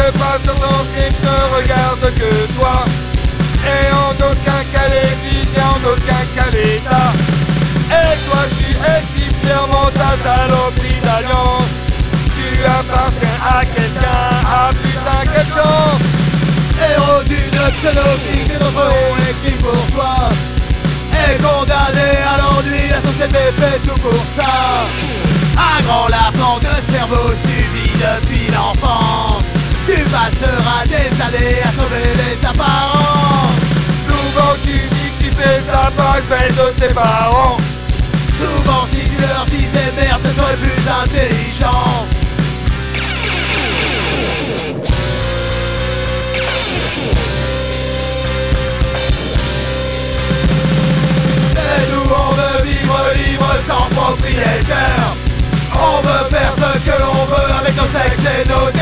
regarde pas sur ton film, ne regarde que toi. Et en aucun cas les vies, et en aucun cas l'État. Et toi tu es si fièrement ta saloperie d'alliance. Tu appartiens à quelqu'un, ah putain quelle chance. Héros d'une pseudo-vie que notre héros écrit pour toi. Est condamné à l'ennui, la société fait tout pour ça. Un grand lavement de cerveau subi depuis l'enfance. Tu passeras des années à sauver les apparences. Souvent tu dis que tu fais ta page belle de tes parents. Souvent si tu leur disais merde, ce serait plus intelligent. Et nous on veut vivre libre sans propriétaire. On veut faire ce que l'on veut avec nos sexes et nos